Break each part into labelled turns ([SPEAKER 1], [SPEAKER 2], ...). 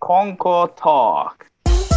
[SPEAKER 1] Conco Talk.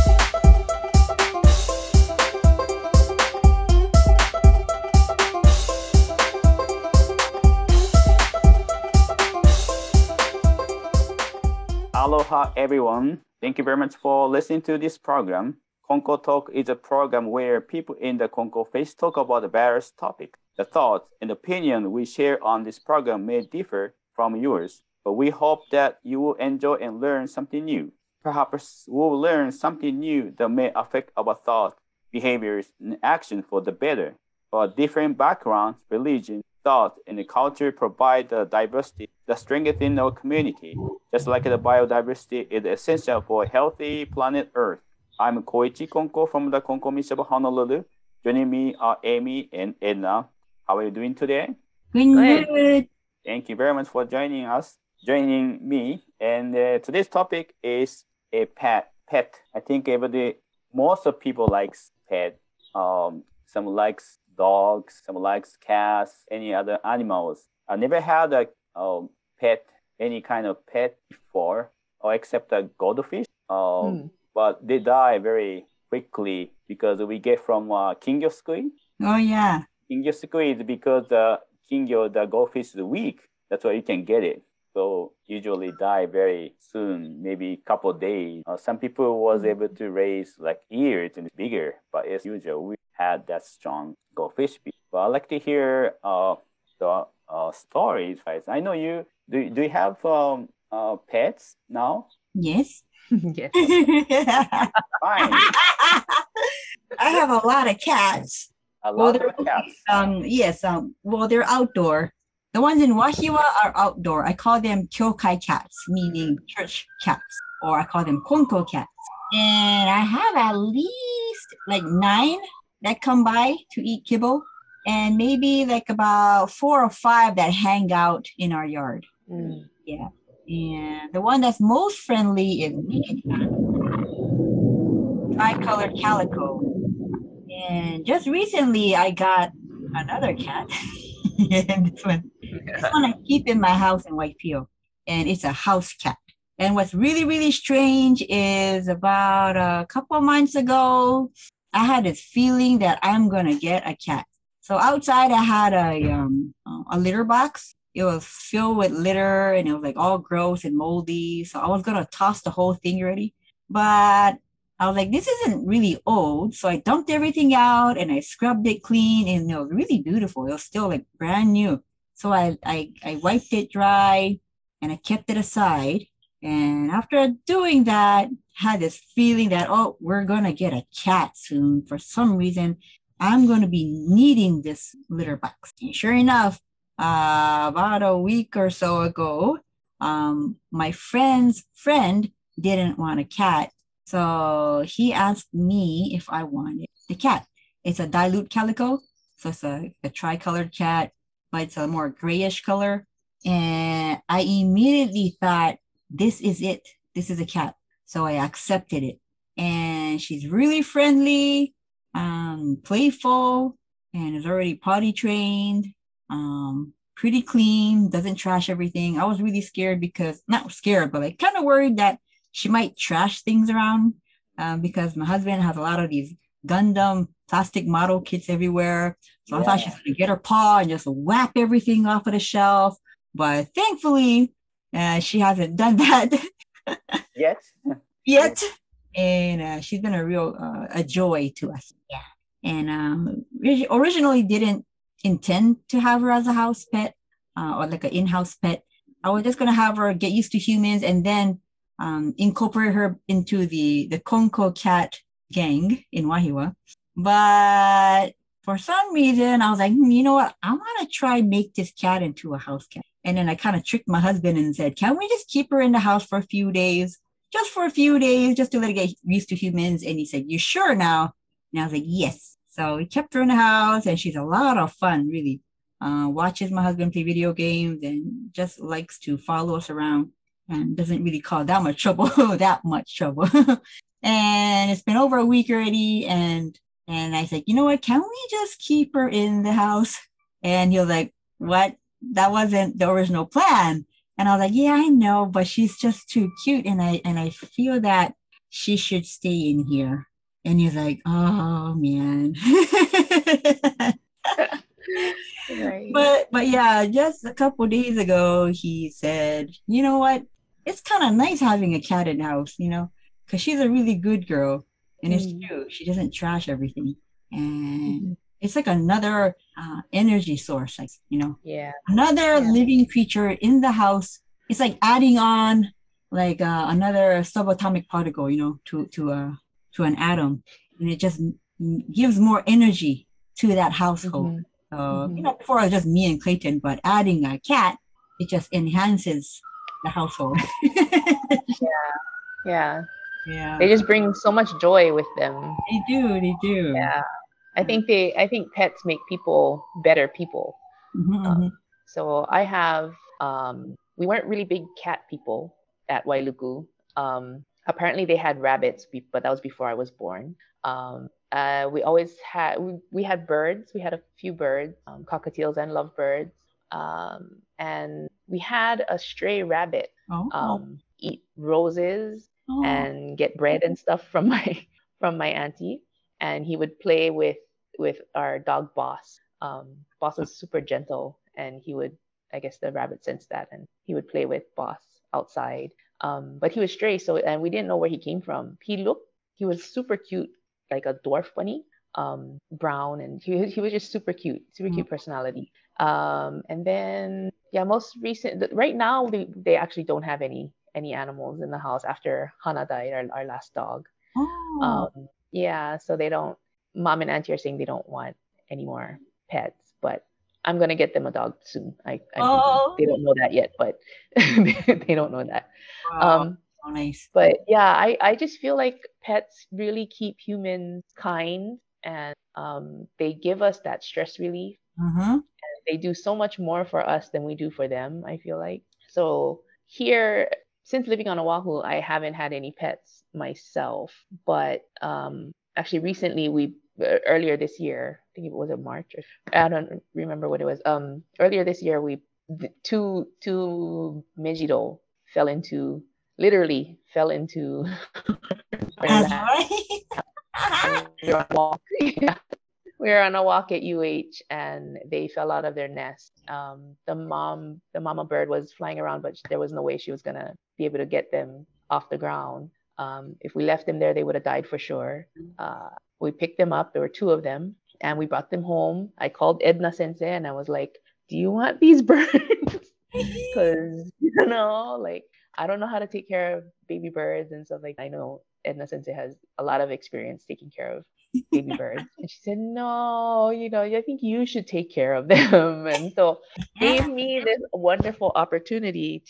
[SPEAKER 1] Aloha, everyone. Thank you very much for listening to this program. Conco Talk is a program where people in the Conco face talk about various topics. The thoughts and opinion we share on this program may differ from yours, but we hope that you will enjoy and learn something new. Perhaps we'll learn something new that may affect our thoughts, behaviors, and action for the better. For different backgrounds, religion, thought, and the culture provide the diversity that strengthens our community. Just like the biodiversity is essential for a healthy planet Earth. I'm Koichi Konko from the Konko Mission of Honolulu. Joining me are Amy and Edna. How are you doing today?
[SPEAKER 2] Good.
[SPEAKER 1] Thank you very much for joining me. And today's topic is a pet. I think most of people likes pet. Some likes dogs, some likes cats, any other animals. I never had a pet, any kind of pet before, or except a goldfish. But they die very quickly because we get from Kingyo squid.
[SPEAKER 2] Oh, yeah.
[SPEAKER 1] Kingyo squid, because the goldfish is weak. That's why you can get it. So usually die very soon, maybe a couple of days. Some people was able to raise like years and bigger, but as usual, we had that strong goldfish. But I'd like to hear the stories. I know you, do you have pets now?
[SPEAKER 2] Yes.
[SPEAKER 3] Yes.
[SPEAKER 1] Fine.
[SPEAKER 2] I have a lot of cats.
[SPEAKER 1] A lot of cats.
[SPEAKER 2] Yes. Well, they're outdoor. The ones in Wahiwa are outdoor. I call them kyokai cats, meaning church cats, or I call them konko cats. And I have at least like 9 that come by to eat kibble, and maybe like about 4 or 5 that hang out in our yard. Yeah. And the one that's most friendly is tri-colored calico. And just recently I got another cat. And this one I keep in my house in Waipio, and it's a house cat. And what's really, really strange is about a couple of months ago, I had this feeling that I'm gonna get a cat. So outside I had a litter box. It was filled with litter, and it was like all gross and moldy. So I was gonna toss the whole thing already, but I was like, this isn't really old. So I dumped everything out and I scrubbed it clean, and it was really beautiful. It was still like brand new. So I wiped it dry and I kept it aside. And after doing that, had this feeling that, oh, we're going to get a cat soon. For some reason, I'm going to be needing this litter box. And sure enough, about a week or so ago, my friend's friend didn't want a cat. So he asked me if I wanted the cat. It's a dilute calico. So it's a tri-colored cat, but it's a more grayish color. And I immediately thought, this is it. This is a cat. So I accepted it. And she's really friendly, playful, and is already potty trained, pretty clean, doesn't trash everything. I was really scared because, not scared, but like kind of worried that she might trash things around because my husband has a lot of these Gundam plastic model kits everywhere. So I thought she was going to get her paw and just whap everything off of the shelf. But thankfully, she hasn't done that yet. And she's been a real a joy to us. Yeah. And originally didn't intend to have her as a house pet or like an in-house pet. I was just going to have her get used to humans and then incorporate her into the Konko cat gang in Wahiwa. But for some reason, I was like, you know what? I want to try make this cat into a house cat. And then I kind of tricked my husband and said, can we just keep her in the house for a few days? Just for a few days, just to let her get used to humans. And he said, you sure now? And I was like, yes. So we kept her in the house, and she's a lot of fun, really. Watches my husband play video games and just likes to follow us around and doesn't really cause that much trouble. And it's been over a week already. And I said, you know what? Can we just keep her in the house? And he was like, what? That wasn't the original plan. And I was like, yeah, I know, but she's just too cute. And I feel that she should stay in here. And he's like, oh man.
[SPEAKER 3] Right.
[SPEAKER 2] But yeah, just a couple days ago, he said, you know what? It's kind of nice having a cat in the house, because she's a really good girl. And it's
[SPEAKER 3] Mm.
[SPEAKER 2] true. She doesn't trash everything. And
[SPEAKER 3] Mhm.
[SPEAKER 2] it's like another energy source,
[SPEAKER 3] Yeah.
[SPEAKER 2] another
[SPEAKER 3] Yeah.
[SPEAKER 2] living creature in the house. It's like adding on like another subatomic particle, to an atom, and it just gives more energy to that household.
[SPEAKER 3] Mhm.
[SPEAKER 2] So
[SPEAKER 3] Mhm.
[SPEAKER 2] before it was just me and Clayton, but adding a cat, it just enhances the household.
[SPEAKER 3] Yeah.
[SPEAKER 2] Yeah,
[SPEAKER 3] They just bring so much joy with them.
[SPEAKER 2] they do. They do.
[SPEAKER 3] Yeah. I think pets make people better people.
[SPEAKER 2] Mm-hmm,
[SPEAKER 3] Um, so we weren't really big cat people at Wailuku. Apparently they had rabbits, but that was before I was born. We always had we had birds. We had a few birds, cockatiels and lovebirds. And we had a stray rabbit
[SPEAKER 2] oh,
[SPEAKER 3] eat roses
[SPEAKER 2] oh,
[SPEAKER 3] and get bread and stuff from my from my auntie, and he would play with our dog Boss. Boss was super gentle, and he would, I guess the rabbit sensed that, and he would play with Boss outside. But he was stray, so and we didn't know where he came from. He was super cute, like a dwarf bunny, brown, and he was just super
[SPEAKER 2] mm,
[SPEAKER 3] cute personality. And then yeah, most recent right now they actually don't have any animals in the house after Hana died, our last dog.
[SPEAKER 2] oh,
[SPEAKER 3] Um, yeah, so they don't. Mom and auntie are saying they don't want any more pets, but I'm gonna get them a dog soon. I'm thinking they
[SPEAKER 2] oh,
[SPEAKER 3] don't know that yet, but they don't know that.
[SPEAKER 2] wow,
[SPEAKER 3] Um,
[SPEAKER 2] so nice.
[SPEAKER 3] but yeah, I just feel like pets really keep humans kind, and they give us that stress relief.
[SPEAKER 2] Uh-huh.
[SPEAKER 3] They do so much more for us than we do for them, I feel like. So here, since living on Oahu, I haven't had any pets myself. But actually, recently, earlier this year, I think it was in March, or I don't remember what it was. Earlier this year, two Mejido fell into literally fell into our
[SPEAKER 2] That's
[SPEAKER 3] lap.
[SPEAKER 2] right.
[SPEAKER 3] We were on a walk. We were on a walk at UH, and they fell out of their nest. The mama bird was flying around, but there was no way she was gonna be able to get them off the ground. If we left them there, they would have died for sure. Uh, we picked them up. There were two of them, and we brought them home. I called Edna Sensei, and I was like, "Do you want these birds?" Because like I don't know how to take care of baby birds and stuff like that. I know Edna Sensei has a lot of experience taking care of baby birds. And she said, no, I think you should take care of them. And so gave me this wonderful opportunity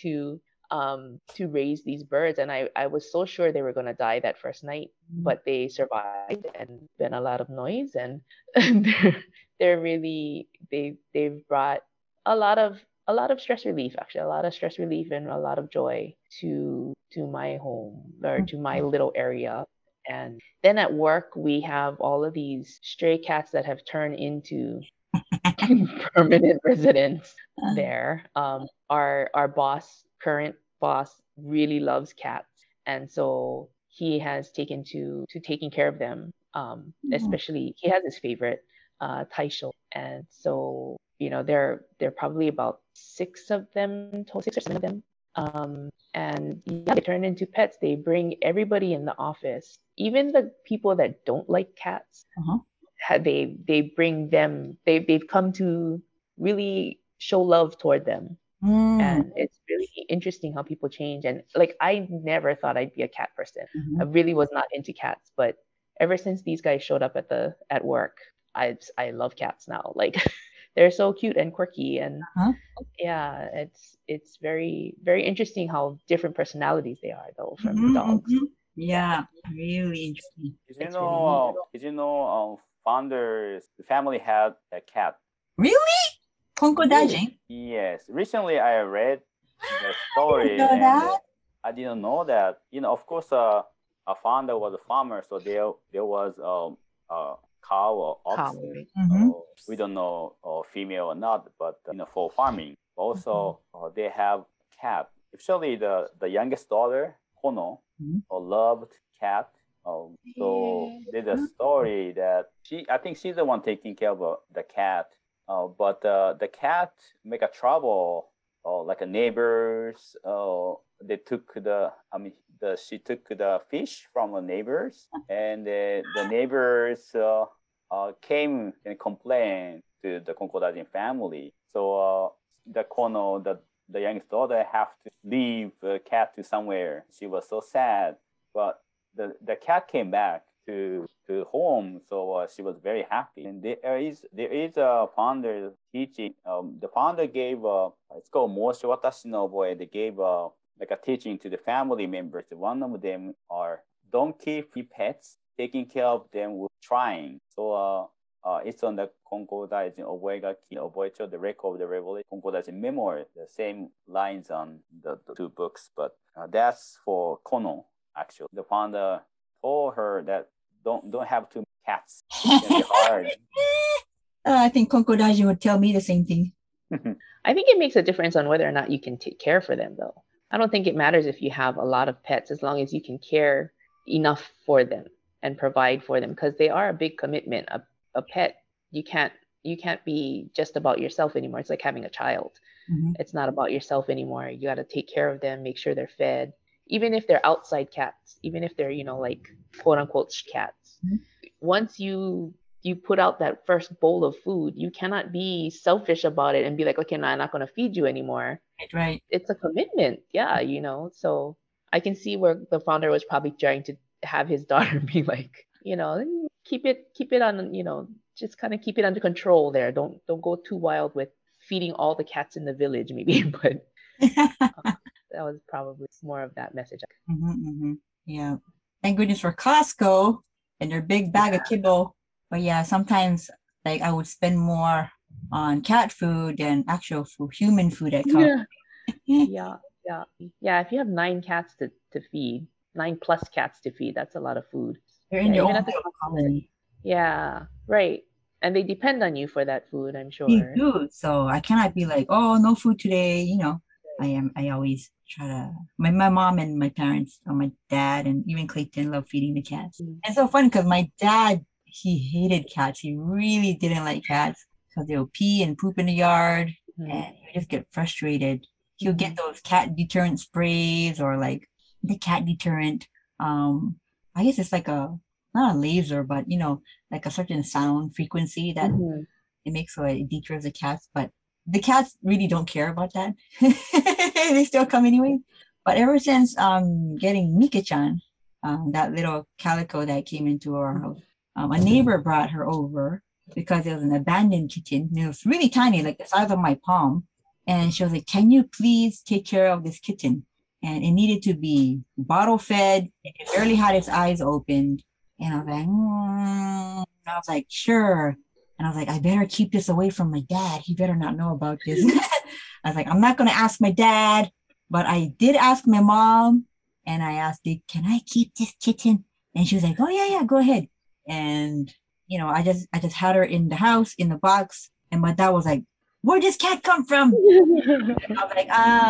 [SPEAKER 3] to raise these birds. And I was so sure they were going to die that first night, but they survived, and been a lot of noise, and they're really they've brought a lot of stress relief, actually a lot of stress relief and a lot of joy to my home, or to my little area. And then at work, we have all of these stray cats that have turned into permanent residents there. Our current boss, really loves cats, and so he has taken to taking care of them. Especially, he has his favorite, Taisho, and so there are probably about six or seven of them. And yeah, they turn into pets. They bring everybody in the office, even the people that don't like cats.
[SPEAKER 2] Uh-huh.
[SPEAKER 3] They bring them. They've come to really show love toward them,
[SPEAKER 2] Mm.
[SPEAKER 3] and it's really interesting how people change. And like, I never thought I'd be a cat person. I
[SPEAKER 2] Mhm.
[SPEAKER 3] really was not into cats, but ever since these guys showed up at work, I love cats now. Like, they're so cute and quirky, and
[SPEAKER 2] Uh-huh.
[SPEAKER 3] yeah, it's very very interesting how different personalities they are, though, from
[SPEAKER 2] Mhm,
[SPEAKER 3] dogs.
[SPEAKER 2] mhm. Yeah, really interesting.
[SPEAKER 3] It's really neat.
[SPEAKER 1] Founders family had a cat?
[SPEAKER 2] Really? Konko
[SPEAKER 3] Really?
[SPEAKER 2] Dajin?
[SPEAKER 1] Yes. Recently, I read the
[SPEAKER 2] I
[SPEAKER 1] story,
[SPEAKER 2] didn't know
[SPEAKER 1] and
[SPEAKER 2] that.
[SPEAKER 1] I didn't know that. Of course, a founder was a farmer, so there was a cow or ox.
[SPEAKER 3] Calm.
[SPEAKER 2] Mhm.
[SPEAKER 1] We don't know female or not, but for farming. Also, they have cat, especially the youngest daughter, Kono, a loved cat. So there's a story that I think she's the one taking care of the cat. But the cat make a trouble, like a neighbors. They took she took the fish from the neighbors, and the neighbors came and complained to the Konkodajin family. So the Kono, the youngest daughter, have to leave the cat to somewhere. She was so sad, but the cat came back to home, so she was very happy. And there is a founder teaching. The founder gave it's called Moshi Watashi no Oboe. They gave like a teaching to the family members. One of them are don't keep pets, taking care of them with trying. So it's on the Konkodajin Oboegaki Oboecho, the record of the revelation, Konkodajin memoir, the same lines on the two books. But that's for Kono, actually. The founder told her that don't have too many cats. It's gonna be hard.
[SPEAKER 2] I think Konkodaji would tell me the same thing.
[SPEAKER 3] I think it makes a difference on whether or not you can take care for them, though. I don't think it matters if you have a lot of pets, as long as you can care enough for them and provide for them, because they are a big commitment. A pet, you can't be just about yourself anymore. It's like having a child. It's not about yourself anymore. You got to take care of them, make sure they're fed, even if they're outside cats, even if they're, like quote unquote cats. Once you put out that first bowl of food, you cannot be selfish about it and be like, okay, no, I'm not going to feed you anymore.
[SPEAKER 2] Right.
[SPEAKER 3] It's a commitment. Yeah. So I can see where the founder was probably trying to have his daughter be like, keep it on, just kind of keep it under control there. Don't go too wild with feeding all the cats in the village, maybe. But that was probably more of that message.
[SPEAKER 2] Yeah. Thank goodness for Costco and their big bag of kibble. But yeah, sometimes like I would spend more on cat food than actual human food at Costco.
[SPEAKER 3] Yeah. If you have 9 cats to feed, 9 plus cats to feed, that's a lot of food.
[SPEAKER 2] They're in your own colony.
[SPEAKER 3] Yeah, right. And they depend on you for that food, I'm sure.
[SPEAKER 2] They do. So I cannot be like, oh, no food today. I always try to. My mom and my parents, or my dad, and even Clayton love feeding the cats. It's so fun because my dad, he hated cats. He really didn't like cats because they'll pee and poop in the yard, and you just get frustrated. He'll get those cat deterrent sprays or like the cat deterrent. I guess it's like not a laser, but like a certain sound frequency that it makes so it deters the cats. But the cats really don't care about that. They still come anyway. But ever since getting Mika-chan, that little calico that came into our house, a neighbor brought her over because it was an abandoned kitten. And it was really tiny, like the size of my palm. And she was like, can you please take care of this kitten? And it needed to be bottle fed. It barely had its eyes opened. And I was like, sure. And I was like, I better keep this away from my dad. He better not know about this. I was like, I'm not going to ask my dad, but I did ask my mom. And I asked, can I keep this kitten? And she was like, oh, yeah, go ahead. And, I just had her in the house, in the box. And my dad was like, where'd this cat come from? I was like,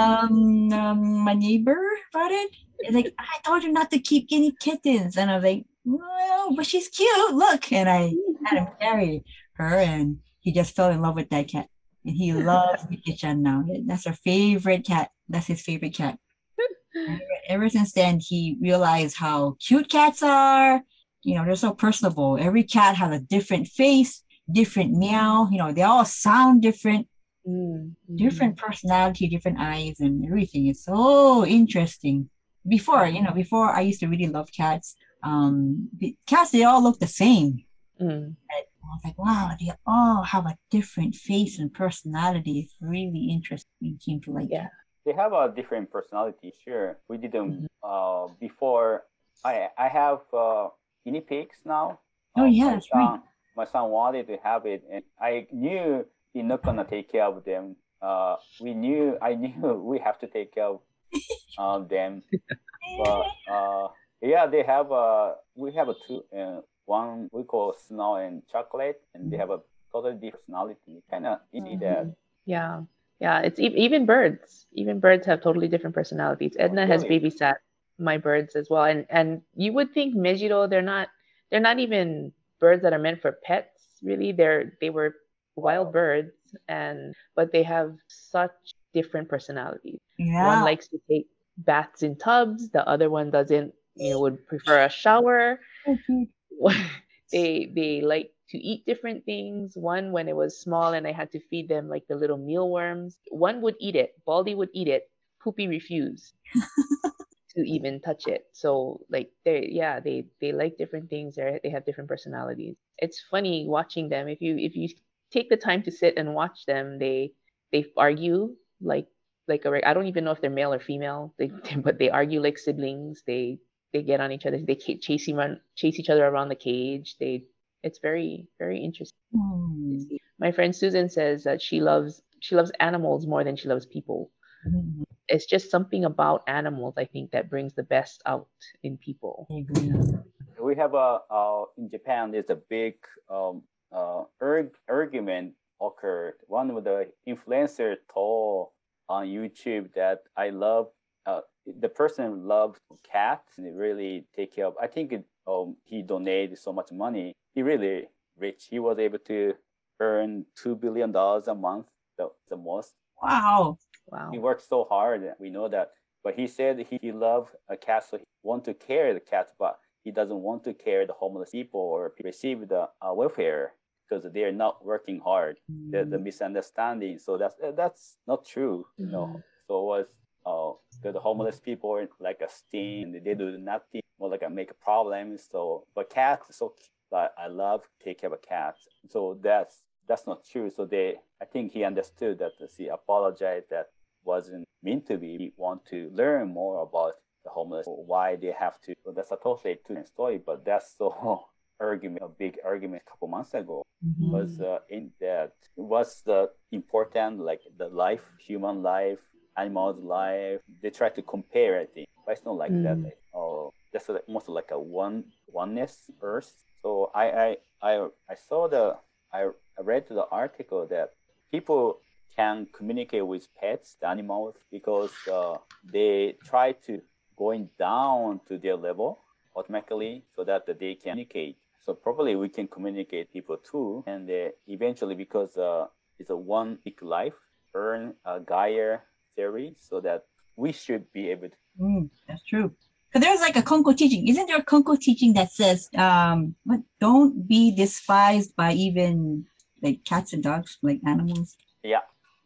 [SPEAKER 2] my neighbor brought it. It's like, I told you not to keep any kittens. And I was like, well, but she's cute. Look. And I had him carry her, and he just fell in love with that cat. And he loves Mika-chan now. That's her favorite cat. That's his favorite cat. Ever since then, he realized how cute cats are. They're so personable. Every cat has a different face, different meow. They all sound different. Different personality, different eyes, and everything. It's so interesting. Before I used to really love cats. Cats, they all look the same. I was like, wow, they all have a different face and personality. It's really interesting. Came to like that.
[SPEAKER 1] They have a different personality, sure. We didn't before. I have guinea pigs now.
[SPEAKER 2] Oh yeah, that's right.
[SPEAKER 1] My son wanted to have it, and I knew he's not gonna take care of them. I knew we have to take care of them. But yeah, we have two. One we call Snow and Chocolate, and they have a totally different personality. Kind of easy that.
[SPEAKER 3] Yeah, Yeah, it's even birds. Even birds have totally different personalities. Edna has
[SPEAKER 1] Really?
[SPEAKER 3] babysat my birds as well, and you would think Mejiro, they're not even birds that are meant for pets. Really, they were wild
[SPEAKER 1] Wow.
[SPEAKER 3] birds, and but they have such different personalities. One
[SPEAKER 2] Yeah.
[SPEAKER 3] likes to take baths in tubs. The other one doesn't. Would prefer a shower.
[SPEAKER 2] So cute.
[SPEAKER 3] They like to eat different things. One, when it was small and I had to feed them like the little mealworms, one would eat it. Baldy would eat it. Poopy refused to even touch it. So like they like different things. They have different personalities. It's funny watching them. If you take the time to sit and watch them, they argue I don't even know if they're male or female. But they argue like siblings. They get on each other. They chase each other around the cage. It's very very interesting to
[SPEAKER 2] Hmm.
[SPEAKER 3] see. My friend Susan says that she loves animals more than she loves people.
[SPEAKER 2] Mhm.
[SPEAKER 3] It's just something about animals, I think, that brings the best out in people.
[SPEAKER 2] I agree.
[SPEAKER 1] We have in Japan. There's a big argument occurred. One of the influencer told on YouTube that I love. The person loves cats and really take care of. I think he donated so much money. He really rich. He was able to earn $2 billion a month. The most.
[SPEAKER 2] Wow.
[SPEAKER 1] He
[SPEAKER 3] Wow.
[SPEAKER 1] worked so hard. We know that. But he said he loved a cat, so he want to care the cats, but he doesn't want to care the homeless people or receive the welfare because they are not working hard. The misunderstanding. So that's not true.
[SPEAKER 3] Mm-hmm.
[SPEAKER 1] So was the homeless people are like a sting. They do nothing more like a make a problem. So but cats. So but I love take care of a cat. So that's not true. So I think he understood that. He apologized that wasn't meant to be. We want to learn more about the homeless, why they have to. So that's a totally different story, but that's so argument, a big argument a couple months ago was in that what's the important, like the life, human life, animals' life. They try to compare, I think, but it's not like that.
[SPEAKER 3] Mm.
[SPEAKER 1] Oh, that's almost like a oneness Earth. So I saw I read the article that people can communicate with pets, the animals, because they try to going down to their level automatically so that they can communicate. So probably we can communicate people too, and eventually because it's a one big life, earn a Gaia theory, so that we should be able to.
[SPEAKER 2] That's true. Because there's like a Konko teaching. Isn't there a Konko teaching that says, don't be despised by even like cats and dogs, like animals?
[SPEAKER 1] Yeah.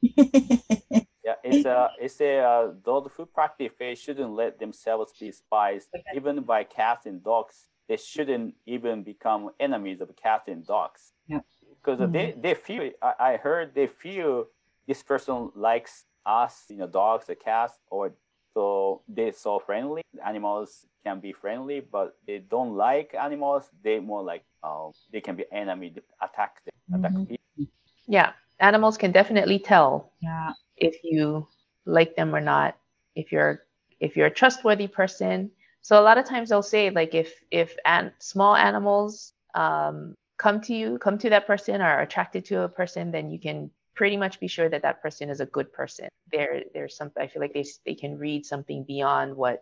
[SPEAKER 1] Yeah, it's a those who practice faith shouldn't let themselves be despised, even by cats and dogs. They shouldn't even become enemies of cats and dogs.
[SPEAKER 2] Yeah.
[SPEAKER 1] Because they feel. I heard they feel this person likes us, dogs or cats, or so they're so friendly. Animals can be friendly, but they don't like animals. They more like they can be enemy, attack them, attack people.
[SPEAKER 3] Yeah, animals can definitely tell
[SPEAKER 2] Yeah.
[SPEAKER 3] if you like them or not, if you're a trustworthy person. So a lot of times they'll say like if small animals come to that person, or are attracted to a person, then you can pretty much be sure that that person is a good person. There's something, I feel like they can read something beyond what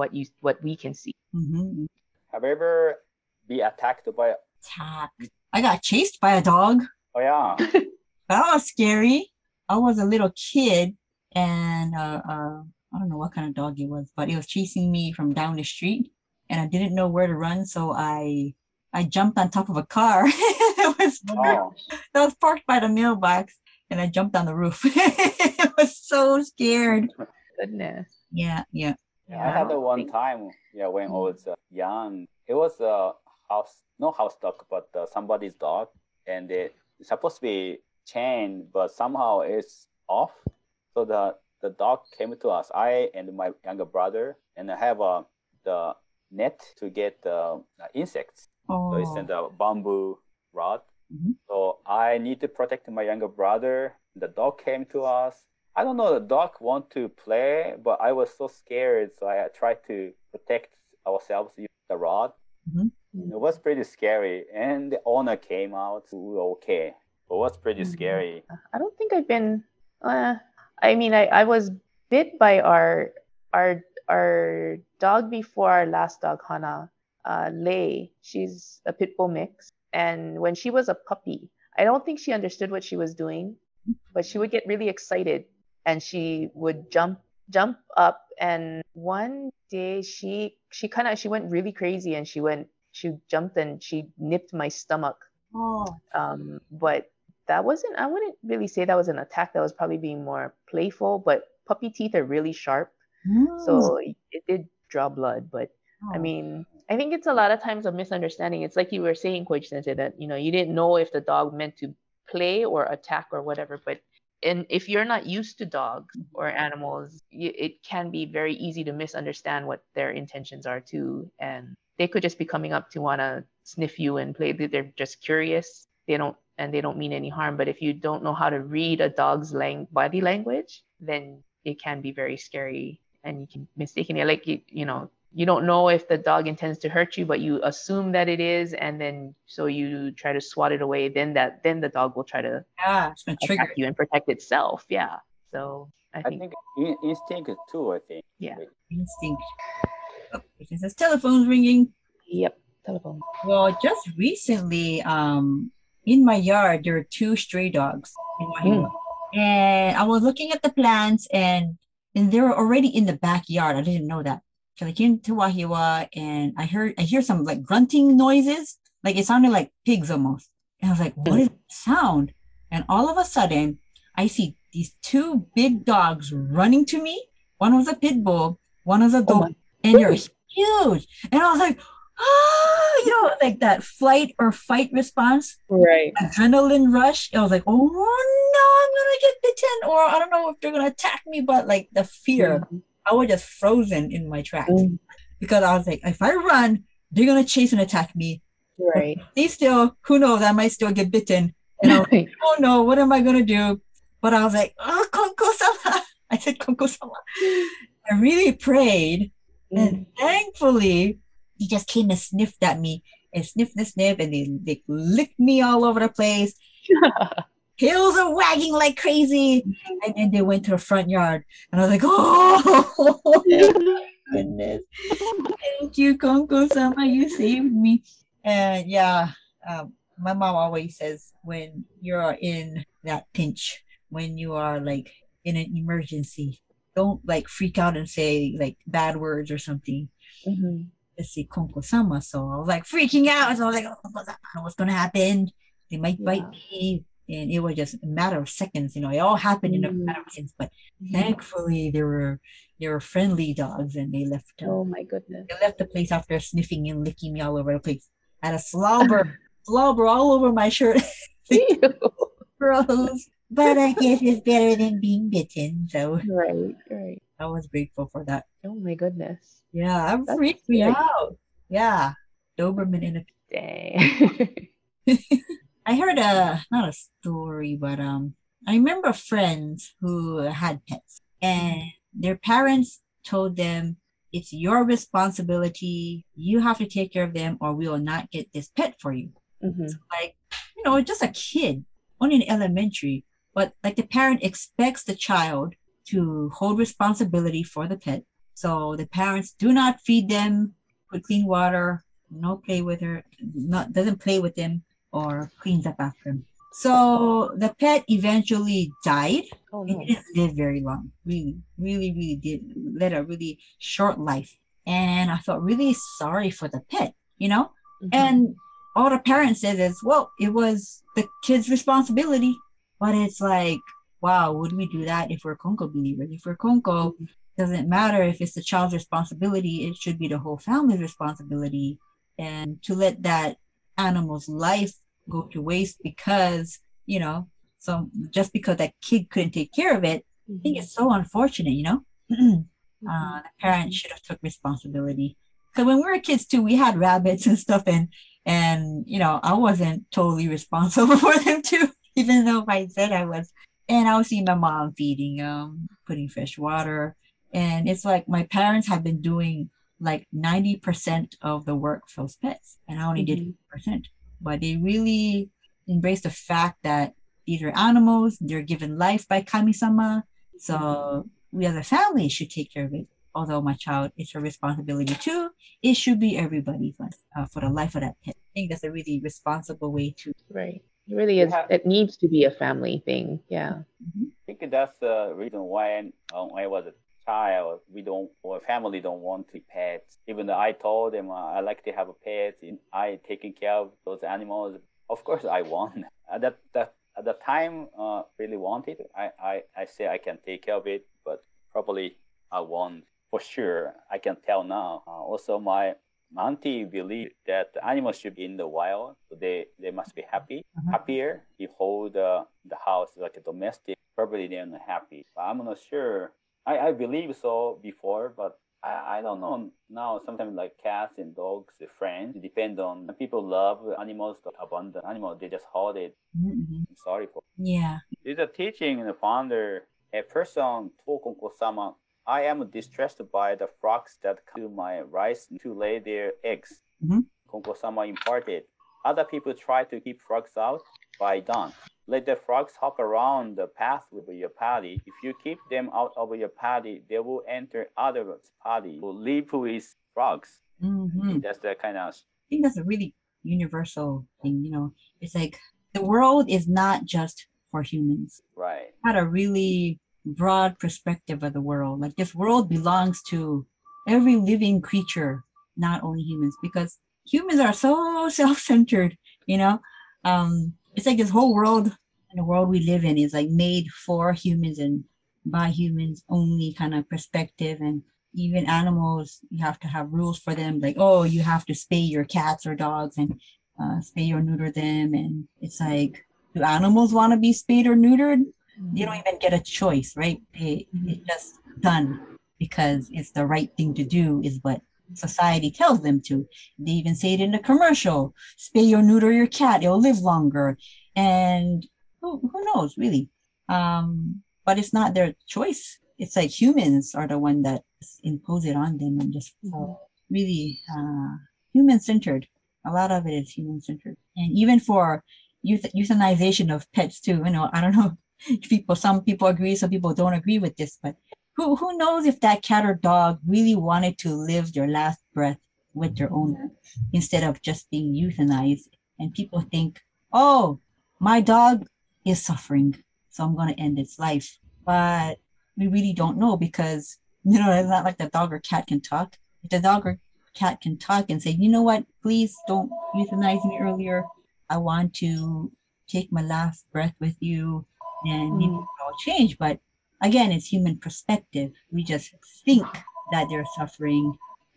[SPEAKER 3] we can see.
[SPEAKER 2] Mm-hmm.
[SPEAKER 1] Have you ever be attacked by?
[SPEAKER 2] Attack. I got chased by a dog.
[SPEAKER 1] Oh yeah.
[SPEAKER 2] That was scary. I was a little kid, and I don't know what kind of dog it was, but it was chasing me from down the street, and I didn't know where to run, so I jumped on top of a car.
[SPEAKER 1] Oh.
[SPEAKER 2] That was parked by the mailbox, and I jumped on the roof. I was so scared.
[SPEAKER 3] Goodness.
[SPEAKER 2] Yeah.
[SPEAKER 1] I had a one time, when I was young. It was a no house dog, but somebody's dog, and it's supposed to be chained, but somehow it's off. So the dog came to us, I and my younger brother, and I have the net to get insects. So it's in the bamboo rod.
[SPEAKER 2] Mhm.
[SPEAKER 1] So I need to protect my younger brother. The dog came to us. I don't know, the dog want to play, but I was so scared, so I tried to protect ourselves using the rod.
[SPEAKER 2] Mhm.
[SPEAKER 1] It was pretty scary, and the owner came out. We were okay, but it was pretty scary.
[SPEAKER 3] I don't think I've been. I mean, I was bit by our our dog before our last dog, Hana, Lay. She's a pit bull mix, and when she was a puppy, I don't think she understood what she was doing, but she would get really excited and she would jump up. And one day she went really crazy and she jumped and she nipped my stomach.
[SPEAKER 2] Oh.
[SPEAKER 3] But that wasn't, I wouldn't really say that was an attack. That was probably being more playful, but puppy teeth are really sharp. So it did draw blood. But I mean, I think it's a lot of times a misunderstanding. It's like you were saying, Coach Sensei, that, you didn't know if the dog meant to play or attack or whatever. But and if you're not used to dogs or animals, it can be very easy to misunderstand what their intentions are too. And they could just be coming up to want to sniff you and play. They're just curious. They don't mean any harm. But if you don't know how to read a dog's body language, then it can be very scary, and you can mistaken it. Like you don't know if the dog intends to hurt you, but you assume that it is, and then so you try to swat it away. Then the dog will try to attack you and protect itself. Yeah. So I think
[SPEAKER 1] instinct too. I think.
[SPEAKER 3] Yeah.
[SPEAKER 2] Instinct. Oh, it says telephone's ringing.
[SPEAKER 3] Yep. Telephone.
[SPEAKER 2] Well, just recently, in my yard, there are 2 stray dogs in Wahima. And I was looking at the plants, and they were already in the backyard. I didn't know that. So I came to Wahiwa, and I hear some like grunting noises. Like it sounded like pigs almost. And I was like, what is that sound? And all of a sudden, I see these 2 big dogs running to me. One was a pit bull, one was a dog, and they're huge. And I was like, like that flight or fight response,
[SPEAKER 3] right?
[SPEAKER 2] Adrenaline rush. I was like, oh no, I'm gonna get bitten, or I don't know if they're gonna attack me, but like the fear, I was just frozen in my tracks because I was like, if I run, they're gonna chase and attack me.
[SPEAKER 3] Right.
[SPEAKER 2] They still, who knows, I might still get bitten. And I was like, oh no, what am I gonna do? But I was like, oh, Konko-sama. I said, Konko-sama. I really prayed, and thankfully, he just came and sniffed at me and sniff, and they licked me all over the place. Tails are wagging like crazy. And then they went to the front yard. And I was like, oh, goodness. Thank you, Konko-sama. You saved me. And yeah, my mom always says when you're in that pinch, when you are like in an emergency, don't like freak out and say like bad words or something. Let's see, Konko-sama. So I was like freaking out. So I was like, oh, I don't know what's gonna happen. They might bite me. And it was just a matter of seconds, it all happened in a matter of seconds. But thankfully they were friendly dogs, and they left.
[SPEAKER 3] Oh my goodness.
[SPEAKER 2] They left the place after sniffing and licking me all over the place. I had a slobber all over my shirt. Gross. But I guess it's better than being bitten. So
[SPEAKER 3] right.
[SPEAKER 2] I was grateful for that.
[SPEAKER 3] Oh my goodness.
[SPEAKER 2] Yeah, I'm freaking out. Yeah. Doberman in a
[SPEAKER 3] dang.
[SPEAKER 2] I heard not a story, but I remember friends who had pets, and their parents told them, it's your responsibility. You have to take care of them, or we will not get this pet for you. So like, just a kid, only in elementary, but like the parent expects the child to hold responsibility for the pet. So the parents do not feed them, put clean water, no play with her, doesn't play with them or cleans up after them. So the pet eventually died.
[SPEAKER 3] Oh, no.
[SPEAKER 2] It didn't live very long. Really did led a really short life. And I felt really sorry for the pet, And all the parents said is, well, it was the kid's responsibility. But it's like, wow, would we do that if we're Konko believers? If we're Konko, doesn't matter if it's the child's responsibility, it should be the whole family's responsibility. And to let that animal's life go to waste because, so just because that kid couldn't take care of it, I think it's so unfortunate, The parents should have took responsibility. Because when we were kids too, we had rabbits and stuff, and I wasn't totally responsible for them too, even though I said I was. And I was seeing my mom feeding them, putting fresh water. And it's like my parents have been doing like 90% of the work for those pets, and I only did 10%. But they really embrace the fact that these are animals, they're given life by Kami-sama, So we as a family should take care of it. Although my child, it's her responsibility too. It should be everybody's for the life of that pet. I think that's a really responsible way to.
[SPEAKER 3] Right. It really
[SPEAKER 1] You
[SPEAKER 3] is.
[SPEAKER 1] have,
[SPEAKER 3] It needs to be a family thing. Yeah.
[SPEAKER 2] Mhm.
[SPEAKER 1] I think that's the reason why when I was a child, we don't, or family don't want to pets. Even though I told them I like to have a pet, and I taking care of those animals. Of course, I want. At the time, really wanted. I say I can take care of it, but probably I won't for sure. I can tell now. Also, my auntie believe that the animals should be in the wild, so they must be happier. You hold the house like a domestic, probably they're not happy. But I'm not sure. I believe so before, but I don't know now. Sometimes like cats and dogs, the friends, it depend on people love animals, the abundant animal. They just hold it.
[SPEAKER 2] Mhm.
[SPEAKER 1] I'm sorry for.
[SPEAKER 2] Yeah.
[SPEAKER 1] There's a teaching in the founder. A person told Konko-sama, I am distressed by the frogs that come to my rice to lay their eggs.
[SPEAKER 2] Mhm.
[SPEAKER 1] Konko-sama imparted. Other people try to keep frogs out, but I don't. Let the frogs hop around the path with your paddy. If you keep them out of your paddy, they will enter others' paddy, will live with frogs.
[SPEAKER 2] Mhm.
[SPEAKER 1] That's the kind of.
[SPEAKER 2] I think that's a really universal thing. It's like the world is not just for humans.
[SPEAKER 1] Right.
[SPEAKER 2] Had a really broad perspective of the world. Like this world belongs to every living creature, not only humans, because humans are so self-centered. It's like this whole world and the world we live in is like made for humans and by humans only kind of perspective. And even animals, you have to have rules for them, like, oh, you have to spay your cats or dogs and spay or neuter them. And it's like, do animals want to be spayed or neutered? They don't even get a choice, right? It's just done because it's the right thing to do, is what society tells them to. They even say it in the commercial: spay or neuter your cat, it'll live longer. And who knows, really? But it's not their choice. It's like humans are the one that impose it on them, and just really human centered. A lot of it is human centered, and even for euthanization of pets too. I don't know some people agree, some people don't agree with this, but who knows if that cat or dog really wanted to live their last breath with their owner instead of just being euthanized. And people think, oh, my dog is suffering, so I'm going to end its life. But we really don't know, because it's not like the dog or cat can talk. If the dog or cat can talk and say, you know what, please don't euthanize me earlier, I want to take my last breath with you, and maybe it'll all change. But again, it's human perspective. We just think that they're suffering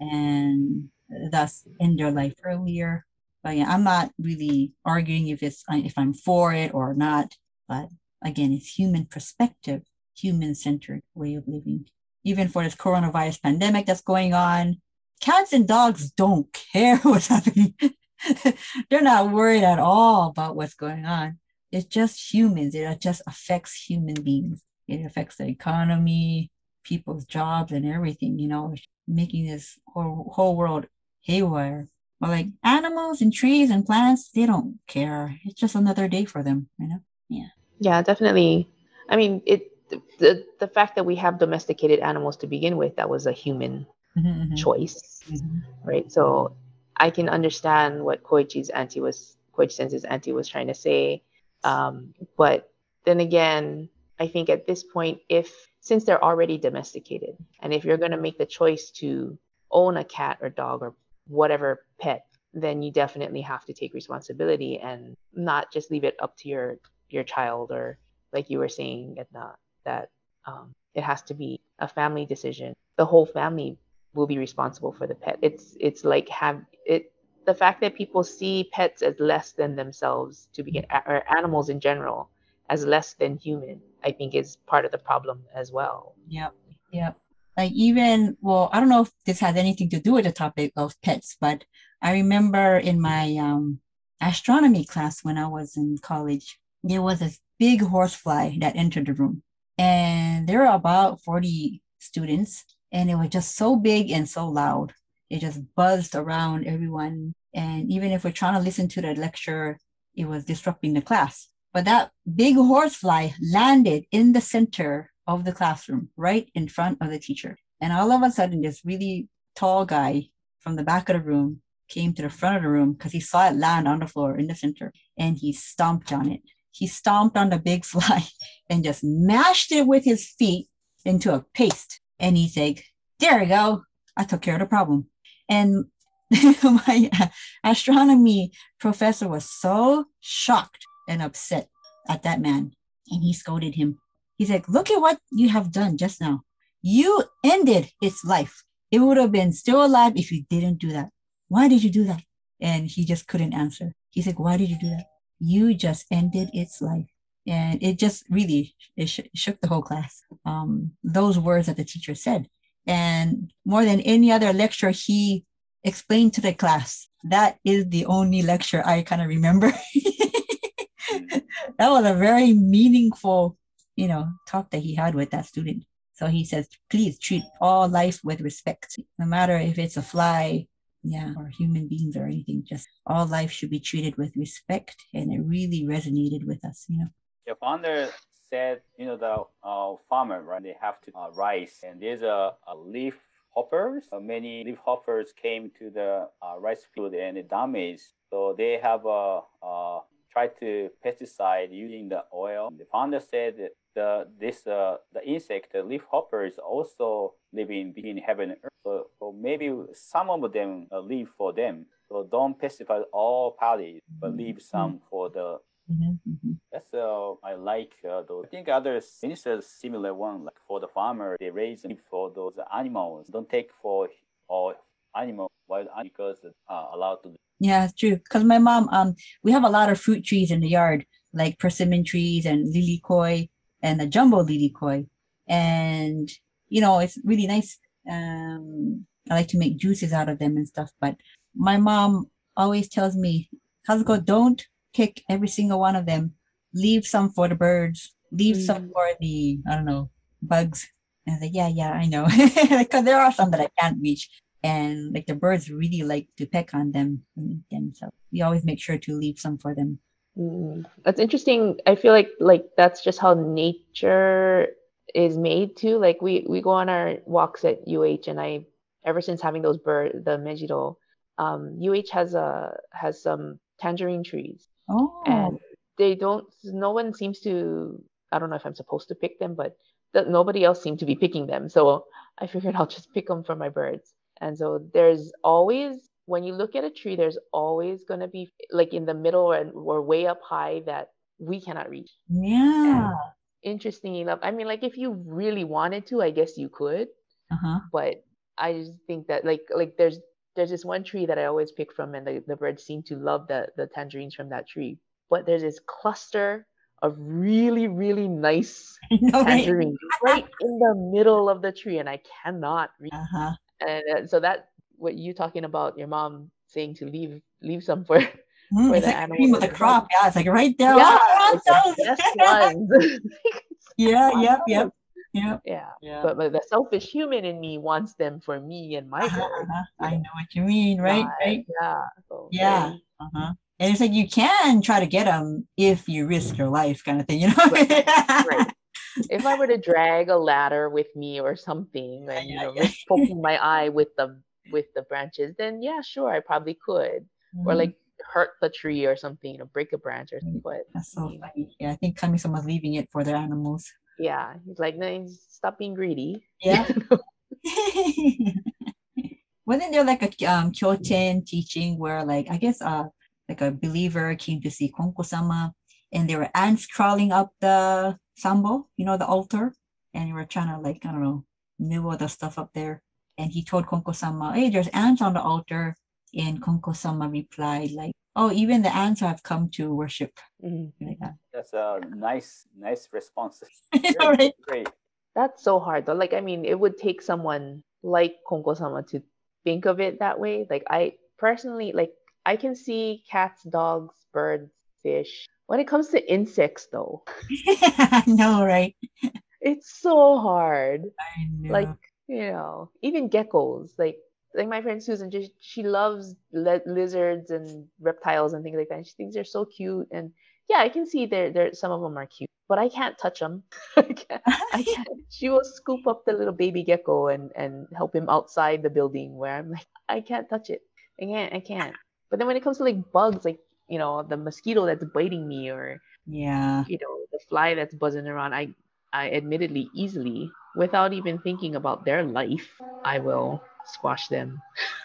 [SPEAKER 2] and thus end their life earlier. But yeah, I'm not really arguing if I'm for it or not. But again, it's human perspective, human centered way of living. Even for this coronavirus pandemic that's going on, cats and dogs don't care what's happening. They're not worried at all about what's going on. It's just humans. It just affects human beings. It affects the economy, people's jobs, and everything, making this whole world haywire. But like animals and trees and plants, they don't care. It's just another day for them. Yeah.
[SPEAKER 3] Yeah, definitely. I mean, the fact that we have domesticated animals to begin with, that was a human choice, right? So I can understand what Koichi Sensei's auntie was trying to say. But then again, I think at this point, since they're already domesticated, and if you're going to make the choice to own a cat or dog or whatever pet, then you definitely have to take responsibility and not just leave it up to your child, or like you were saying, Edna, that it has to be a family decision. The whole family will be responsible for the pet. It's like the fact that people see pets as less than themselves to begin, or animals in general as less than human, I think is part of the problem as well.
[SPEAKER 2] Yep. Like even, well, I don't know if this has anything to do with the topic of pets, but I remember in my astronomy class when I was in college, there was a big horsefly that entered the room, and there were about 40 students, and it was just so big and so loud. It just buzzed around everyone, and even if we're trying to listen to the lecture, it was disrupting the class. But that big horsefly landed in the center of the classroom, right in front of the teacher. And all of a sudden, this really tall guy from the back of the room came to the front of the room because he saw it land on the floor in the center, and he stomped on it. He stomped on the big fly and just mashed it with his feet into a paste. And he's like, there we go. I took care of the problem. And my astronomy professor was so shocked and upset at that man. And he scolded him. He's like, look at what you have done just now. You ended its life. It would have been still alive if you didn't do that. Why did you do that? And he just couldn't answer. He's like, why did you do that? You just ended its life. And it just really shook the whole class. Those words that the teacher said. And more than any other lecture, he explained to the class. That is the only lecture I kind of remember. That was a very meaningful, talk that he had with that student. So he says, please treat all life with respect, no matter if it's a fly, or human beings or anything. Just all life should be treated with respect. And it really resonated with us,
[SPEAKER 1] The founder said, the farmer, right? They have to rice, and there's a leaf hoppers. Many leaf hoppers came to the rice field and it damaged. So they have tried to pesticide using the oil. The founder said that the insect, the leaf hoppers, also living between heaven and earth. So maybe some of them live for them. So don't pesticide all parties, but leave some for the. That's I like those. I think others ministers similar one, like for the farmer they raise them for those animals. Don't take for all animal wild because allowed to.
[SPEAKER 2] Yeah, it's true. Because my mom, we have a lot of fruit trees in the yard, like persimmon trees and lily koi and the jumbo lily koi, and it's really nice. I like to make juices out of them and stuff. But my mom always tells me, Kazuko, don't pick every single one of them. Leave some for the birds. Leave some for the, I don't know, bugs. And I was like, yeah, I know. Because there are some that I can't reach. And like the birds really like to peck on them and eat them. So we always make sure to leave some for them.
[SPEAKER 3] That's interesting. I feel like that's just how nature is made too. Like we go on our walks at UH, and ever since having those the Mejiro, UH has some tangerine trees.
[SPEAKER 2] Oh.
[SPEAKER 3] And no one seems to, I don't know if I'm supposed to pick them, but nobody else seemed to be picking them. So I figured I'll just pick them for my birds. And so there's always, when you look at a tree, there's always going to be like in the middle or way up high that we cannot reach.
[SPEAKER 2] Yeah.
[SPEAKER 3] And interesting enough, I mean, like if you really wanted to, I guess you could. But I just think that like there's this one tree that I always pick from, and the birds seem to love the tangerines from that tree. But there's this cluster of really, really nice tangerines right in the middle of the tree, and I cannot reach. And so that what you talking about, your mom saying to leave some for
[SPEAKER 2] for
[SPEAKER 3] it's
[SPEAKER 2] the
[SPEAKER 3] like
[SPEAKER 2] cream of the crop. Yeah, it's like right there.
[SPEAKER 3] Yeah, it's the best ones.
[SPEAKER 2] Yeah.
[SPEAKER 3] But the selfish human in me wants them for me and my bird.
[SPEAKER 2] I know what you mean, right? Right.
[SPEAKER 3] Yeah.
[SPEAKER 2] So and it's like you can try to get them if you risk your life, kind of thing,
[SPEAKER 3] Right. If I were to drag a ladder with me or something, and risk poking my eye with the branches, then yeah, sure, I probably could, or like hurt the tree or something, break a branch or something. But
[SPEAKER 2] that's so funny. Yeah, I think Kami-sama was leaving it for their animals.
[SPEAKER 3] Yeah, he's like, no, stop being greedy.
[SPEAKER 2] Yeah. Wasn't there like a Kyoten teaching where like I guess like a believer came to see Konko-sama, and there were ants crawling up the sambo, the altar, and you were trying to like, I don't know, nibble the stuff up there. And he told Konko-sama, hey, there's ants on the altar. And Konko-sama replied like, oh, even the ants have come to worship. Like that.
[SPEAKER 1] That's a nice response.
[SPEAKER 2] Right.
[SPEAKER 1] Great.
[SPEAKER 3] That's so hard though. Like, I mean, it would take someone like Konko-sama to think of it that way. Like I personally, like I can see cats, dogs, birds, fish. When it comes to insects though.
[SPEAKER 2] I know, right?
[SPEAKER 3] It's so hard.
[SPEAKER 2] I know.
[SPEAKER 3] Like, even geckos. Like my friend Susan, she loves lizards and reptiles and things like that. And she thinks they're so cute. And yeah, I can see there some of them are cute, but I can't touch them. I can't. She will scoop up the little baby gecko and help him outside the building where I'm like, I can't touch it. I can't. But then when it comes to like bugs, like, the mosquito that's biting me, or
[SPEAKER 2] Yeah.
[SPEAKER 3] the fly that's buzzing around, I admittedly easily, without even thinking about their life, I will squash them.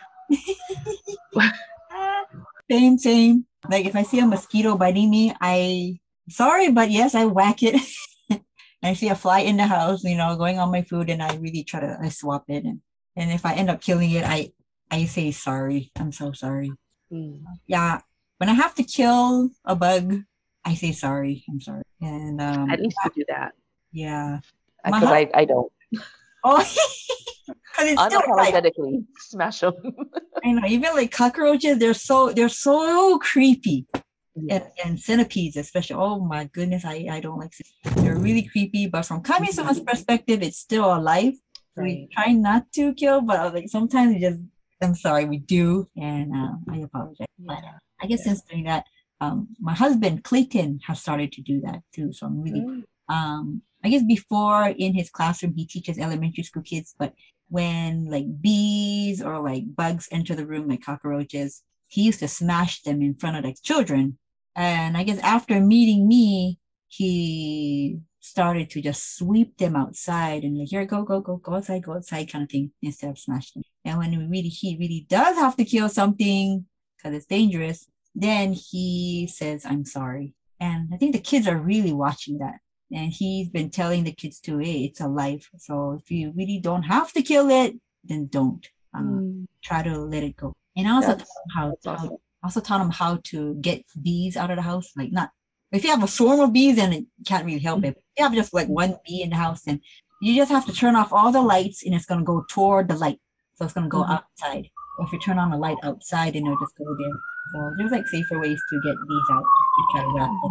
[SPEAKER 2] Same. Like if I see a mosquito biting me, sorry, but yes, I whack it. I see a fly in the house, going on my food, and I swap it, and if I end up killing it, I say sorry. I'm so sorry.
[SPEAKER 3] Mm.
[SPEAKER 2] Yeah, when I have to kill a bug, I say sorry. I'm sorry, and
[SPEAKER 3] At least you do that,
[SPEAKER 2] yeah,
[SPEAKER 3] because I don't
[SPEAKER 2] oh, because it's still alive.
[SPEAKER 3] unapologetically smash them.
[SPEAKER 2] I know, even like cockroaches, they're so creepy.
[SPEAKER 3] Yes.
[SPEAKER 2] And centipedes, especially. Oh my goodness, I don't like centipedes. They're really creepy. But from Kami-sama's perspective, it's still alive. So we
[SPEAKER 3] Right.
[SPEAKER 2] try not to kill, but like sometimes I'm sorry, we do, and I apologize. But
[SPEAKER 3] Yeah.
[SPEAKER 2] I guess since doing that, my husband Clayton has started to do that too. So I'm really,
[SPEAKER 3] Mm.
[SPEAKER 2] I guess before in his classroom he teaches elementary school kids, but when like bees or like bugs enter the room, like cockroaches, he used to smash them in front of the children. And I guess after meeting me, he started to just sweep them outside and like, here, go outside kind of thing instead of smash them. And when he really does have to kill something because it's dangerous, then he says, I'm sorry. And I think the kids are really watching that. And he's been telling the kids too, hey, it's a life. So if you really don't have to kill it, then don't. Try to let it go. And I also taught him
[SPEAKER 3] That's awesome.
[SPEAKER 2] also taught him how to get bees out of the house. Like not if you have a swarm of bees, then it can't really help it. If you have just like one bee in the house, then you just have to turn off all the lights and it's gonna go toward the light. So it's gonna go outside. Or if you turn on the light outside, then it'll just go there. So there's like safer ways to get bees out if you try to wrap them.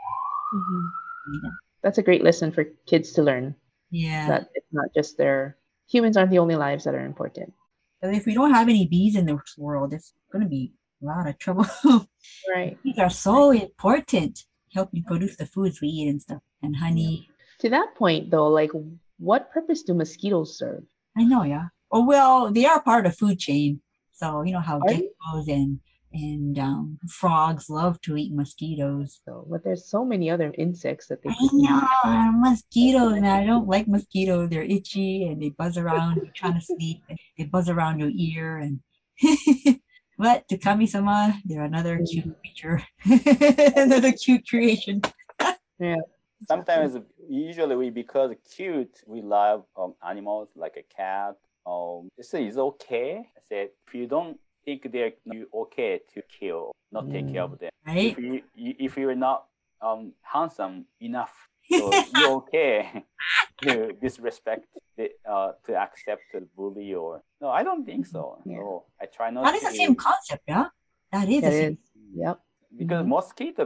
[SPEAKER 2] Yeah.
[SPEAKER 3] That's a great lesson for kids to learn.
[SPEAKER 2] Yeah.
[SPEAKER 3] That it's not just humans aren't the only lives that are important.
[SPEAKER 2] But if we don't have any bees in this world, it's gonna be a lot of trouble.
[SPEAKER 3] Right.
[SPEAKER 2] Bees are so important, helping produce the foods we eat and stuff, and honey.
[SPEAKER 3] To that point, though, like, what purpose do mosquitoes serve?
[SPEAKER 2] I know, yeah. Oh well, they are part of the food chain. So you know how
[SPEAKER 3] Are they?
[SPEAKER 2] geckos and frogs love to eat mosquitoes.
[SPEAKER 3] So, but there's so many other insects that they
[SPEAKER 2] I
[SPEAKER 3] could eat.
[SPEAKER 2] know mosquitoes, and I don't like mosquitoes. They're itchy and they buzz around. You're trying to sleep, and they buzz around your ear. And but to Kami-sama, they're another cute creature, another cute creation.
[SPEAKER 3] Yeah.
[SPEAKER 1] Sometimes, usually, because cute, we love animals like a cat. So it's okay. I said, if you don't think they're okay to kill, not take care of them.
[SPEAKER 2] Right?
[SPEAKER 1] If you're not handsome enough, so you're okay to disrespect to accept the bully or no, I don't think so.
[SPEAKER 3] Yeah.
[SPEAKER 1] No, I try not.
[SPEAKER 2] That is the same concept, yeah. That is the same.
[SPEAKER 3] Yep.
[SPEAKER 1] Because mosquito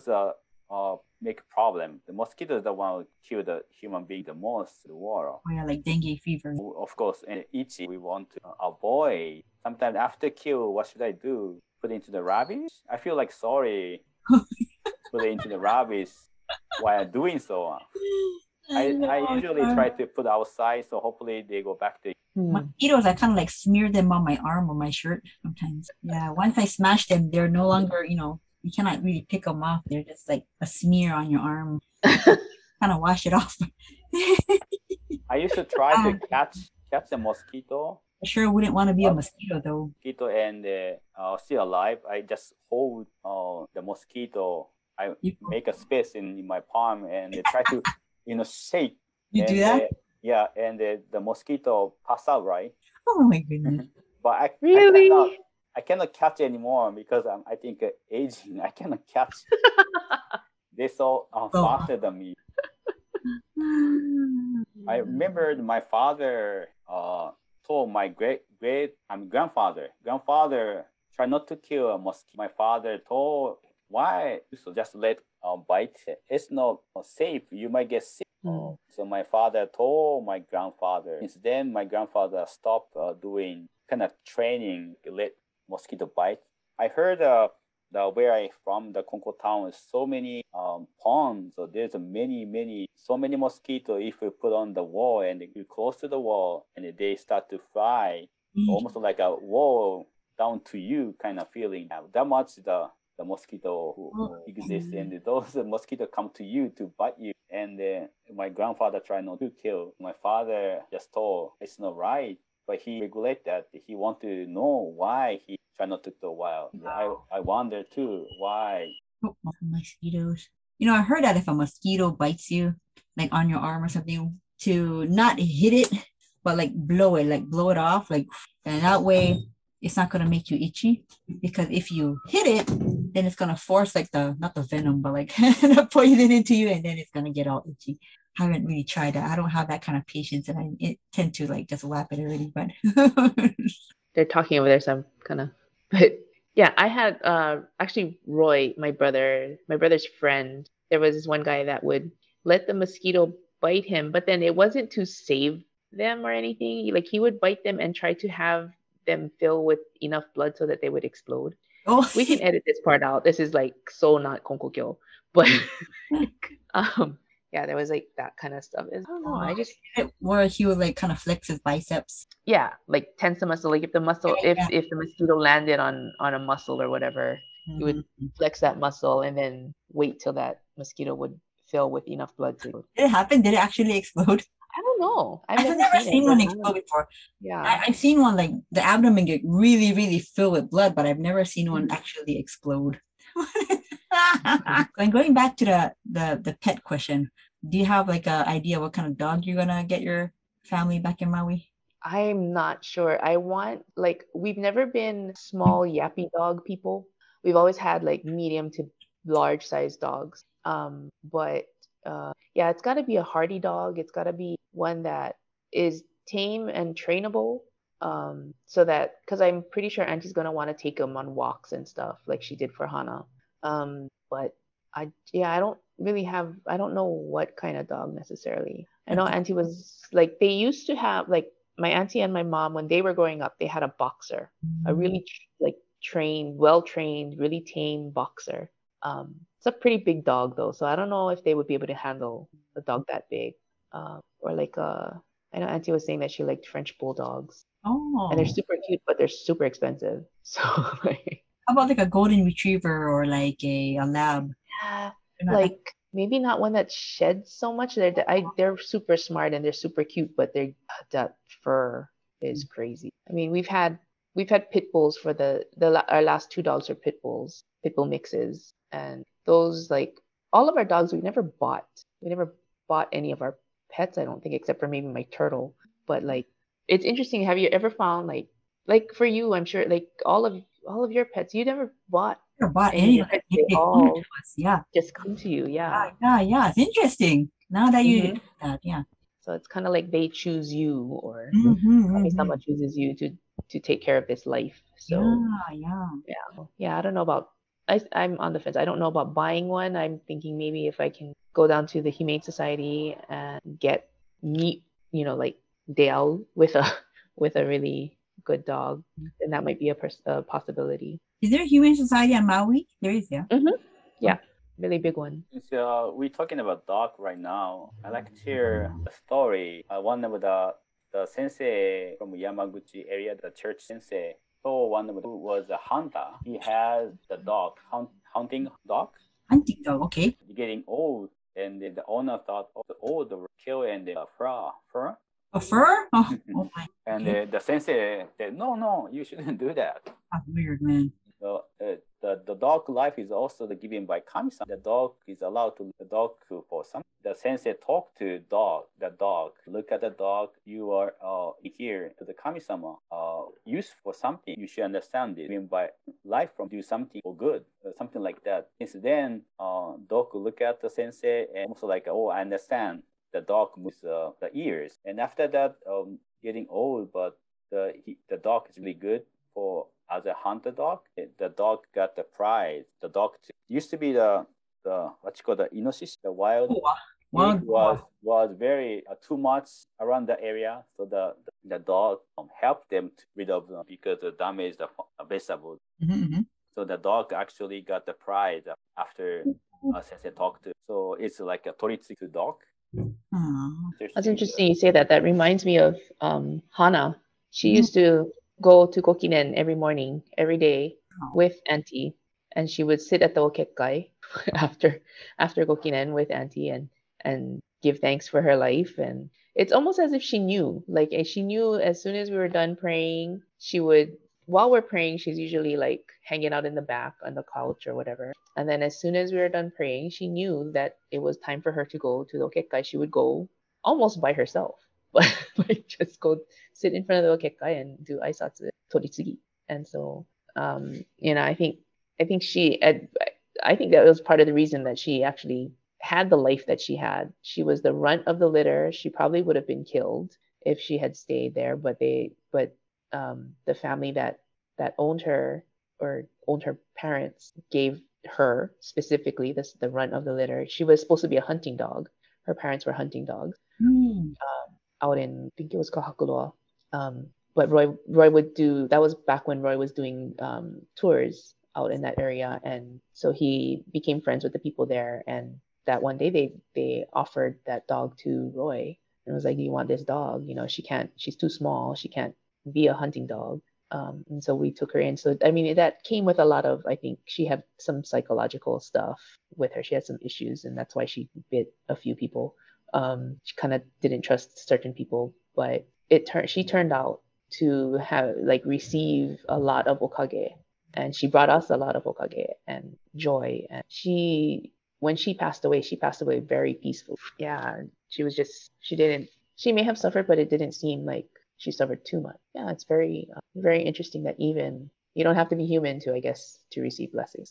[SPEAKER 1] make a problem. The mosquito is the one who kill the human being the most in the world.
[SPEAKER 2] Oh yeah, like dengue fever.
[SPEAKER 1] Of course, and itchy. We want to avoid. Sometimes after kill, what should I do? Put it into the rubbish? I feel like sorry. Put it into the rubbish while doing so. I usually try to put outside, so hopefully they go back to.
[SPEAKER 2] Mosquitoes, I kind of like smear them on my arm or my shirt sometimes. Yeah, once I smash them, they're no longer, you cannot really pick them off. They're just like a smear on your arm. Kind of wash it off.
[SPEAKER 1] I used to try to catch a mosquito.
[SPEAKER 2] I sure wouldn't want to be a mosquito though.
[SPEAKER 1] Mosquito and still alive. I just hold the mosquito. I make a space in my palm and try to, shake.
[SPEAKER 2] You do that?
[SPEAKER 1] Yeah, and the mosquito pass out, right?
[SPEAKER 2] Oh my goodness!
[SPEAKER 1] But I cannot catch anymore because I think aging. I cannot catch. They're so faster than me. I remember my father told my grandfather try not to kill a mosquito. My father told why so just let bite. It's not safe. You might get sick. So my father told my grandfather. Since then, my grandfather stopped doing kind of training. Let mosquito bite. I heard where I from, the Konko town, is so many ponds. So there's so many mosquitoes. If you put on the wall and you close to the wall, and they start to fly, almost like a wall down to you kind of feeling. That much the mosquito who exists, and those mosquitoes come to you to bite you. And my grandfather tried not to kill. My father just told it's not right, but he regulate that. He want to know why he try not to kill wild.
[SPEAKER 2] Wow.
[SPEAKER 1] I wonder too why.
[SPEAKER 2] Mosquitoes. You know, I heard that if a mosquito bites you, like on your arm or something, to not hit it, but like blow it off, like, and that way it's not gonna make you itchy. Because if you hit it, then it's gonna force like not the venom, but like the poison into you, and then it's gonna get all itchy. I haven't really tried that. I don't have that kind of patience, and I tend to like just whap it already. But
[SPEAKER 3] They're talking over there, so I'm kind of. But yeah, I had actually Roy, my brother's friend. There was this one guy that would let the mosquito bite him, but then it wasn't to save them or anything. Like he would bite them and try to have them fill with enough blood so that they would explode.
[SPEAKER 2] oh,
[SPEAKER 3] We can edit this part out. This is like so not Konkokyo, but yeah, there was like that kind of stuff. I don't know. I just
[SPEAKER 2] where he would like kind of flex his biceps.
[SPEAKER 3] yeah, like tense the muscle. Like if the muscle,
[SPEAKER 2] Yeah.
[SPEAKER 3] if the mosquito landed on a muscle or whatever, you would flex that muscle and then wait till that mosquito would fill with enough blood to.
[SPEAKER 2] Did it happen? Did it actually explode?
[SPEAKER 3] I don't know.
[SPEAKER 2] I've never seen
[SPEAKER 3] it,
[SPEAKER 2] one
[SPEAKER 3] but
[SPEAKER 2] explode before.
[SPEAKER 3] Yeah.
[SPEAKER 2] I've seen one like the abdomen get really, really filled with blood, but I've never seen one actually explode. And going back to the pet question, do you have like an idea what kind of dog you're gonna get your family back in Maui?
[SPEAKER 3] I'm not sure. I want like we've never been small yappy dog people. We've always had like medium to large size dogs. But yeah, it's got to be a hardy dog. It's got to be one that is tame and trainable. So that because I'm pretty sure Auntie's gonna want to take him on walks and stuff like she did for Hana. But I don't know what kind of dog necessarily. I know Auntie was like they used to have like my auntie and my mom when they were growing up they had a boxer, a really like trained, well trained, really tame boxer. It's a pretty big dog though, so I don't know if they would be able to handle a dog that big. Or like I know Auntie was saying that she liked French bulldogs.
[SPEAKER 2] Oh,
[SPEAKER 3] And they're super cute, but they're super expensive. So like,
[SPEAKER 2] how about like a golden retriever or like a lab?
[SPEAKER 3] yeah,
[SPEAKER 2] They're not
[SPEAKER 3] like maybe not one that sheds so much. They're super smart and they're super cute, but that fur is crazy. I mean, we've had pit bulls for our last two dogs are pit bull mixes, and those like all of our dogs we never bought. We never bought any of our pets, I don't think, except for maybe my turtle. But like, it's interesting. Have you ever found like for you? I'm sure like all of your pets, you never bought
[SPEAKER 2] never bought
[SPEAKER 3] any of
[SPEAKER 2] any
[SPEAKER 3] your
[SPEAKER 2] of
[SPEAKER 3] pets.
[SPEAKER 2] it.
[SPEAKER 3] They
[SPEAKER 2] They come
[SPEAKER 3] all
[SPEAKER 2] to us. Yeah.
[SPEAKER 3] just come to you. Yeah.
[SPEAKER 2] Yeah. It's interesting. Now that you
[SPEAKER 3] Mhm.
[SPEAKER 2] that, yeah.
[SPEAKER 3] So it's kind of like they choose you, or someone chooses you to take care of this life. So
[SPEAKER 2] Yeah.
[SPEAKER 3] yeah. I don't know about. I'm on the fence. I don't know about buying one. I'm thinking maybe if I can go down to the Humane Society and meet, like Dale with a with a really good dog, then that might be a possibility.
[SPEAKER 2] Is there a Humane Society on Maui? There is, yeah.
[SPEAKER 3] Yeah, really big one.
[SPEAKER 1] So we're talking about dog right now. I like to share a story. One of the sensei from Yamaguchi area, the church sensei. So one of them was a hunter. He has the dog, hunting dog.
[SPEAKER 2] Hunting dog, okay.
[SPEAKER 1] Getting old, and the owner thought, oh, the old will kill and the fur.
[SPEAKER 2] A fur? Oh my.
[SPEAKER 1] And
[SPEAKER 2] Okay.
[SPEAKER 1] the sensei said, no, you shouldn't do that.
[SPEAKER 2] That's weird, man.
[SPEAKER 1] So, the dog life is also given by kami-sama. The dog is allowed to the dog for some. The sensei talk to the dog. Look at the dog. You are here to the kami-sama. Use for something. You should understand it. Given by life from do something for good, something like that. Since then, dog look at the sensei and also like, oh, I understand. The dog moves the ears, and after that, getting old, but the dog is really good for as a hunter dog. The dog got the prize. The dog used to be the what you call the inoshishi, the wild pig was very too much around the area, so the dog helped them to rid of them because the damage the vegetables. So the dog actually got the pride after Sensei talked to. So it's like a Toritsuki dog.
[SPEAKER 3] That's interesting you say that. That reminds me of Hana. She used to go to Kokinen every morning, every day with Auntie, and she would sit at the okekkai after Kokinen with Auntie and give thanks for her life. And it's almost as if she knew, like she knew as soon as we were done praying, she would, while we're praying, she's usually like hanging out in the back on the couch or whatever. And then as soon as we were done praying, she knew that it was time for her to go to the okekkai. She would go almost by herself, but like just go sit in front of the okekkai and do aisatsu toritsugi. And so, I think I think that was part of the reason that she actually had the life that she had. She was the runt of the litter. She probably would have been killed if she had stayed there, but the family that owned her or owned her parents gave her specifically the runt of the litter. She was supposed to be a hunting dog. Her parents were hunting dogs out in, I think it was Kahakuloa. But Roy would do, that was back when Roy was doing tours out in that area, and so he became friends with the people there. And that one day they offered that dog to Roy, and was like, "Do you want this dog? You know, she's too small. She can't be a hunting dog." And so we took her in. So I mean, that came with a lot of, I think she had some psychological stuff with her. She had some issues, and that's why she bit a few people. She kind of didn't trust certain people, but she turned out to have receive a lot of okage, and she brought us a lot of okage and joy. And when she passed away very peaceful. Yeah, she may have suffered, but it didn't seem like she suffered too much. Yeah, it's very very interesting that even you don't have to be human to, I guess, to receive blessings.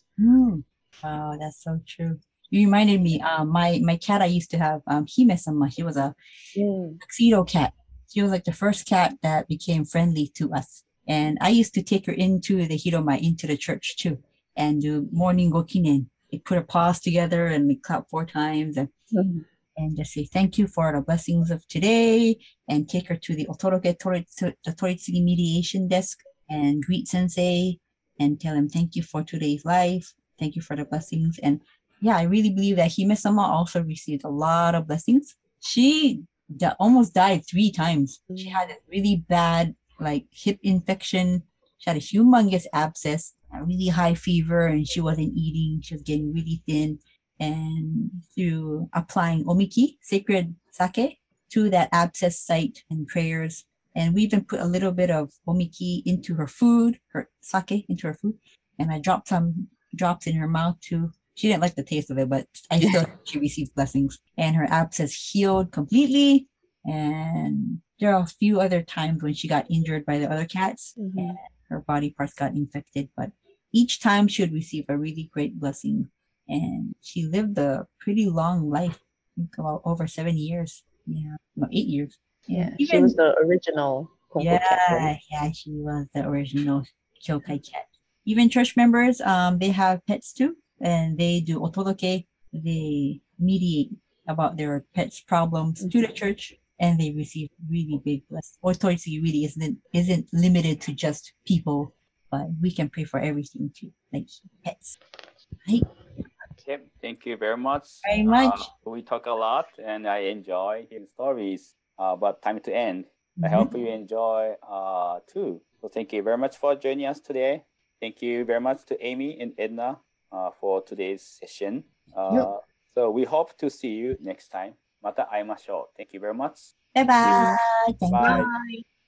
[SPEAKER 2] Oh, that's so true. You reminded me, my cat I used to have, Hime-sama. She was a tuxedo cat. She was like the first cat that became friendly to us. And I used to take her into the Hiromai, into the church too, and do morning gokinen. We put our paws together and we clap 4 times and just say thank you for the blessings of today, and take her to the the Toritsugi mediation desk and greet Sensei and tell him thank you for today's life. Thank you for the blessings. And yeah, I really believe that Hime-sama also received a lot of blessings. She almost died 3 times. She had a really bad hip infection. She had a humongous abscess, a really high fever, and she wasn't eating. She was getting really thin. And through applying omiki, sacred sake, to that abscess site and prayers. And we even put a little bit of omiki into her food, her sake into her food. And I dropped some drops in her mouth too. She didn't like the taste of it, but I still she received blessings. And her abscess healed completely. And there are a few other times when she got injured by the other cats and her body parts got infected. But each time she would receive a really great blessing. And she lived a pretty long life, I think about over 7 years. Yeah, no, 8 years.
[SPEAKER 3] Yeah, she was the original Konko cat. Right?
[SPEAKER 2] Yeah, she was the original Kyokai cat. Even church members, they have pets too, and they do otodoke. They mediate about their pets' problems to the church, and they receive really big blessings. Otoitsugi really isn't limited to just people, but we can pray for everything too, like pets. Right?
[SPEAKER 1] Okay, thank you very much.
[SPEAKER 2] Very much.
[SPEAKER 1] We talk a lot, and I enjoy hearing stories. But time to end. I hope you enjoy too. So thank you very much for joining us today. Thank you very much to Amy and Edna for today's session. So we hope to see you next time. また会いましょう. Thank you very much.
[SPEAKER 2] Bye bye. Thank you.
[SPEAKER 3] Bye.